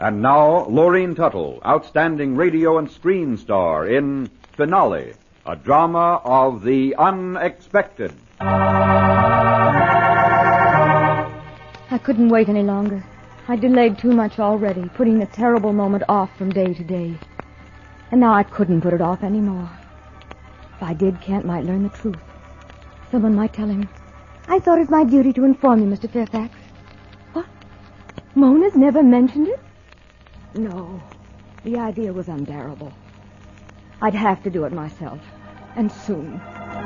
And now, Lorene Tuttle, outstanding radio and screen star in Finale, a drama of the unexpected. I couldn't wait any longer. I delayed too much already, putting the terrible moment off from day to day. And now I couldn't put it off anymore. If I did, Kent might learn the truth. Someone might tell him. I thought it my duty to inform you, Mr. Fairfax. What? Mona's never mentioned it? No. The idea was unbearable. I'd have to do it myself. And soon.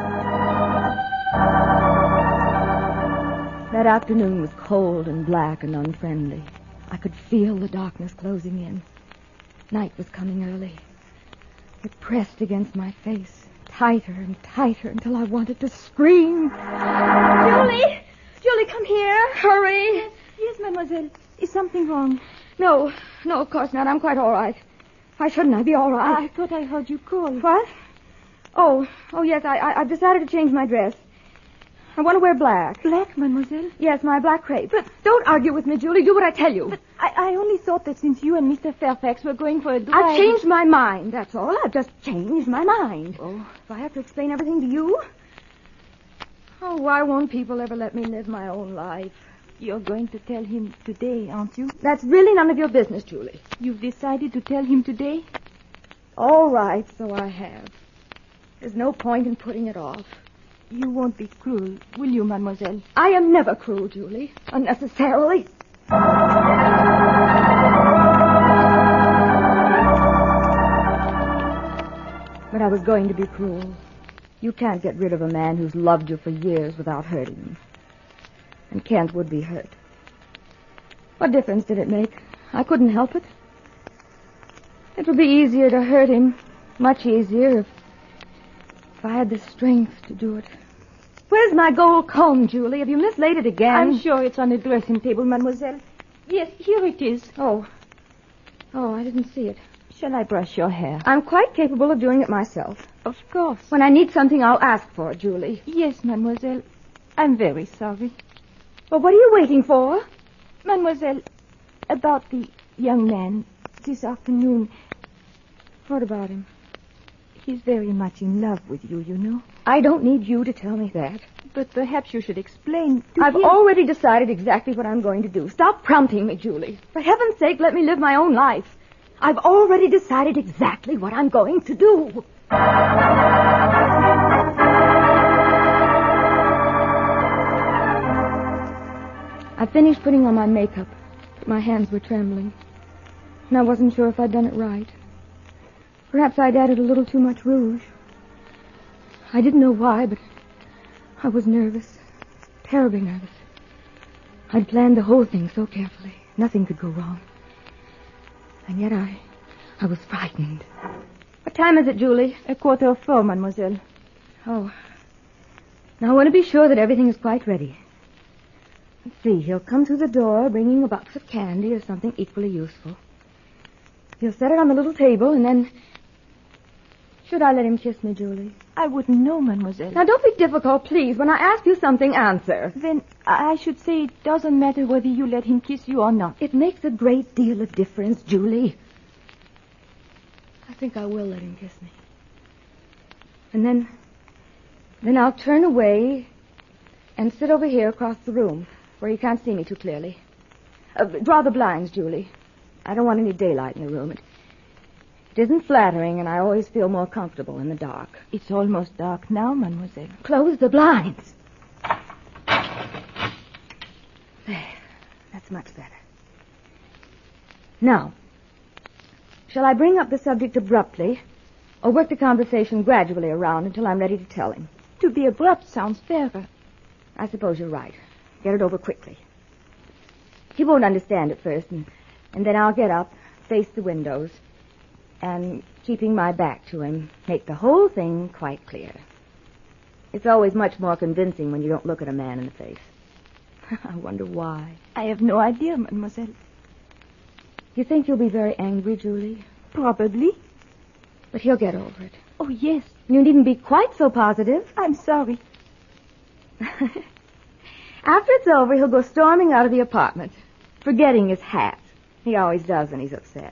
That afternoon was cold and black and unfriendly. I could feel the darkness closing in. Night was coming early. It pressed against my face, tighter and tighter, until I wanted to scream. Julie! Julie, come here. Hurry. Yes, mademoiselle. Is something wrong? No, of course not. I'm quite all right. Why shouldn't I be all right? I thought I heard you call. What? Oh, yes, I've decided to change my dress. I want to wear black. Black, mademoiselle? Yes, my black crepe. But don't argue with me, Julie. Do what I tell you. But I only thought that since you and Mr. Fairfax were going for a drive... I've changed my mind, that's all. I've just changed my mind. Oh, if I have to explain everything to you? Oh, why won't people ever let me live my own life? You're going to tell him today, aren't you? That's really none of your business, Julie. You've decided to tell him today? All right, so I have. There's no point in putting it off. You won't be cruel, will you, mademoiselle? I am never cruel, Julie. Unnecessarily. But I was going to be cruel. You can't get rid of a man who's loved you for years without hurting him. And Kent would be hurt. What difference did it make? I couldn't help it. It would be easier to hurt him. Much easier if I had the strength to do it. Where's my gold comb, Julie? Have you mislaid it again? I'm sure it's on the dressing table, mademoiselle. Yes, here it is. Oh, I didn't see it. Shall I brush your hair? I'm quite capable of doing it myself. Of course. When I need something, I'll ask for it, Julie. Yes, mademoiselle. I'm very sorry. Well, what are you waiting for? Mademoiselle, about the young man this afternoon. What about him? He's very much in love with you, you know. I don't need you to tell me that. But perhaps you should explain to I've him. already decided exactly what I'm going to do. Stop prompting me, Julie. For heaven's sake, let me live my own life. I've already decided exactly what I'm going to do. I finished putting on my makeup, but my hands were trembling. And I wasn't sure if I'd done it right. Perhaps I'd added a little too much rouge. I didn't know why, but I was nervous. Terribly nervous. I'd planned the whole thing so carefully. Nothing could go wrong. And yet I was frightened. What time is it, Julie? 4:15, mademoiselle. Oh. Now I want to be sure that everything is quite ready. Let's see. He'll come through the door bringing a box of candy or something equally useful. He'll set it on the little table and then... Should I let him kiss me, Julie? I wouldn't know, mademoiselle. Now, don't be difficult, please. When I ask you something, answer. Then I should say it doesn't matter whether you let him kiss you or not. It makes a great deal of difference, Julie. I think I will let him kiss me. And then I'll turn away and sit over here across the room where you can't see me too clearly. Draw the blinds, Julie. I don't want any daylight in the room. It isn't flattering, and I always feel more comfortable in the dark. It's almost dark now, mademoiselle. Close the blinds. There. That's much better. Now, shall I bring up the subject abruptly, or work the conversation gradually around until I'm ready to tell him? To be abrupt sounds fairer. I suppose you're right. Get it over quickly. He won't understand at first, and then I'll get up, face the windows, and, keeping my back to him, make the whole thing quite clear. It's always much more convincing when you don't look at a man in the face. I wonder why. I have no idea, mademoiselle. You think you'll be very angry, Julie? Probably. But he'll get over it. Oh, yes. You needn't be quite so positive. I'm sorry. After it's over, he'll go storming out of the apartment, forgetting his hat. He always does when he's upset.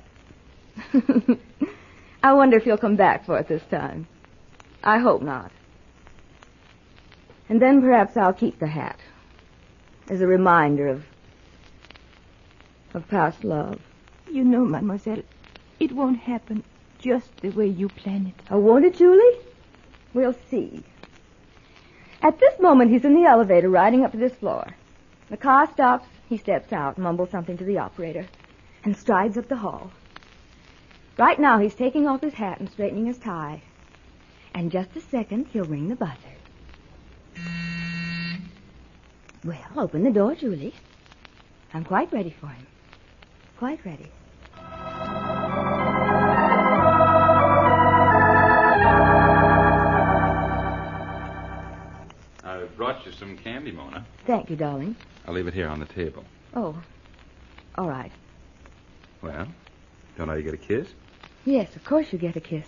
I wonder if he'll come back for it this time. I hope not. And then perhaps I'll keep the hat as a reminder of past love. You know, mademoiselle, it won't happen just the way you plan it. Oh, won't it, Julie? We'll see. At this moment, he's in the elevator riding up to this floor. The car stops, he steps out, mumbles something to the operator, and strides up the hall. Right now, he's taking off his hat and straightening his tie. And just a second, he'll ring the buzzer. Well, open the door, Julie. I'm quite ready for him. Quite ready. I brought you some candy, Mona. Thank you, darling. I'll leave it here on the table. Oh, all right. Well, don't I get a kiss? Yes, of course you get a kiss.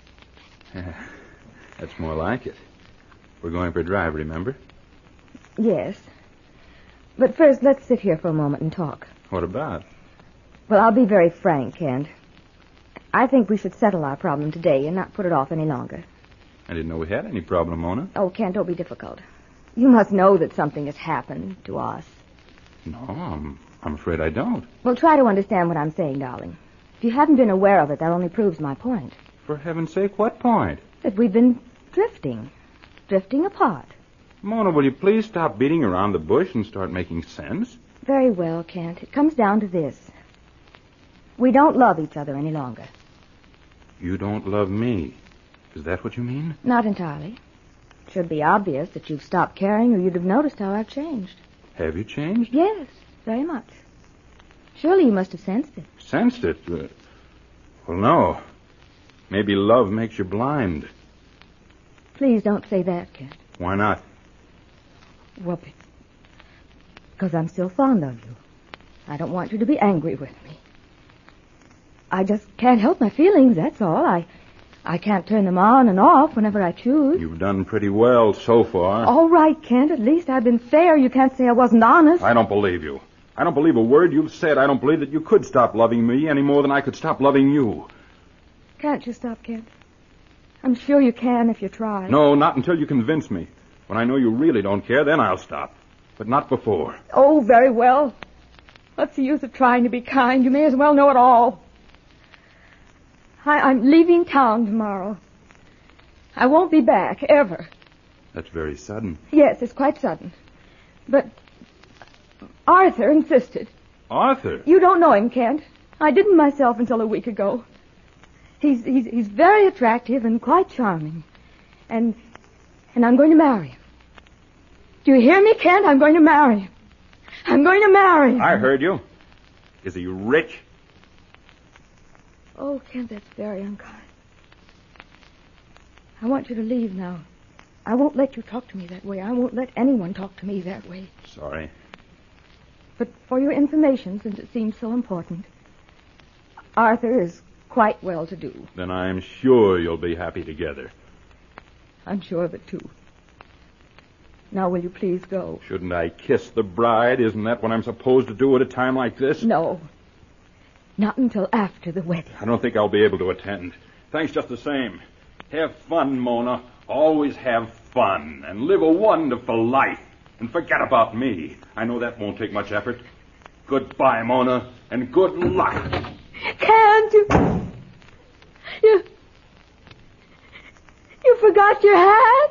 That's more like it. We're going for a drive, remember? Yes. But first, let's sit here for a moment and talk. What about? Well, I'll be very frank, Kent. I think we should settle our problem today and not put it off any longer. I didn't know we had any problem, Mona. Oh, Kent, don't be difficult. You must know that something has happened to us. No, I'm afraid I don't. Well, try to understand what I'm saying, darling. If you haven't been aware of it, that only proves my point. For heaven's sake, what point? That we've been drifting apart. Mona, will you please stop beating around the bush and start making sense? Very well, Kent. It comes down to this. We don't love each other any longer. You don't love me. Is that what you mean? Not entirely. It should be obvious that you've stopped caring or you'd have noticed how I've changed. Have you changed? Yes, very much. Surely you must have sensed it. Sensed it? Well, no. Maybe love makes you blind. Please don't say that, Kent. Why not? Well, because I'm still fond of you. I don't want you to be angry with me. I just can't help my feelings, that's all. I can't turn them on and off whenever I choose. You've done pretty well so far. All right, Kent. At least I've been fair. You can't say I wasn't honest. I don't believe you. I don't believe a word you've said. I don't believe that you could stop loving me any more than I could stop loving you. Can't you stop, Kent? I'm sure you can if you try. No, not until you convince me. When I know you really don't care, then I'll stop. But not before. Oh, very well. What's the use of trying to be kind? You may as well know it all. I'm leaving town tomorrow. I won't be back, ever. That's very sudden. Yes, it's quite sudden. But Arthur insisted. Arthur? You don't know him, Kent. I didn't myself until a week ago. He's very attractive and quite charming. And I'm going to marry him. Do you hear me, Kent? I'm going to marry him. I'm going to marry him. I heard you. Is he rich? Oh, Kent, that's very unkind. I want you to leave now. I won't let you talk to me that way. I won't let anyone talk to me that way. Sorry. But for your information, since it seems so important, Arthur is quite well-to-do. Then I'm sure you'll be happy together. I'm sure of it, too. Now, will you please go? Shouldn't I kiss the bride? Isn't that what I'm supposed to do at a time like this? No. Not until after the wedding. I don't think I'll be able to attend. Thanks just the same. Have fun, Mona. Always have fun. And live a wonderful life. And forget about me. I know that won't take much effort. Goodbye, Mona. And good luck. Can't you... You forgot your hat?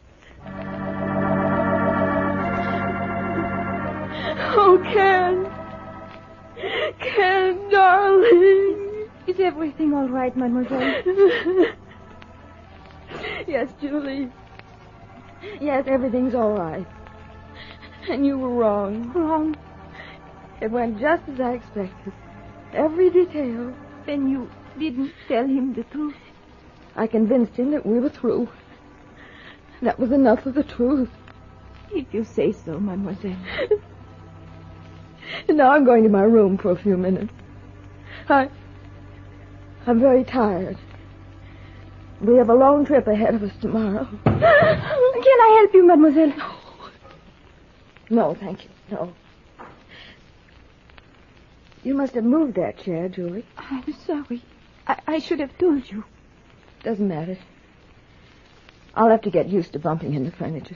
Oh, Ken. Ken, darling. Is everything all right, mademoiselle? Yes, Julie. Yes, everything's all right. And you were wrong. Wrong? It went just as I expected. Every detail. Then you didn't tell him the truth? I convinced him that we were through. That was enough of the truth. If you say so, mademoiselle. And now I'm going to my room for a few minutes. I'm very tired. We have a long trip ahead of us tomorrow. Can I help you, mademoiselle? No, thank you. No. You must have moved that chair, Julie. I'm sorry. I should have told you. Doesn't matter. I'll have to get used to bumping into furniture.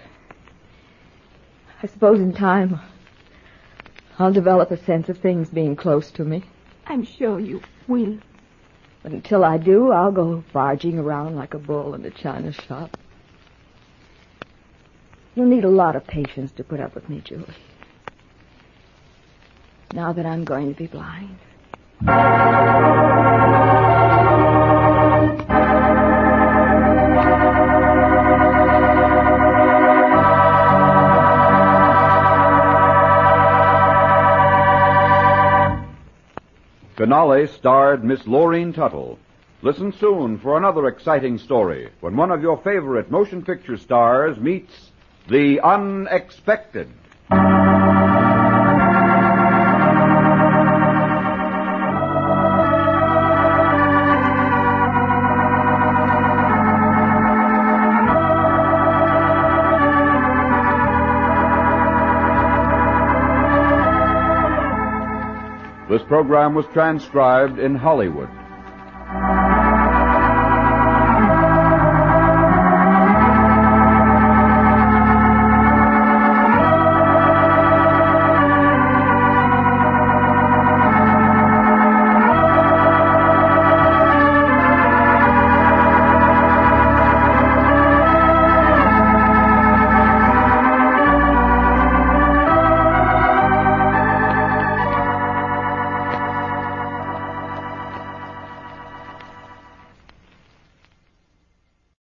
I suppose in time I'll develop a sense of things being close to me. I'm sure you will. But until I do, I'll go barging around like a bull in a china shop. You'll need a lot of patience to put up with me, Julie. Now that I'm going to be blind. Finale starred Miss Lorene Tuttle. Listen soon for another exciting story when one of your favorite motion picture stars meets the unexpected. This program was transcribed in Hollywood.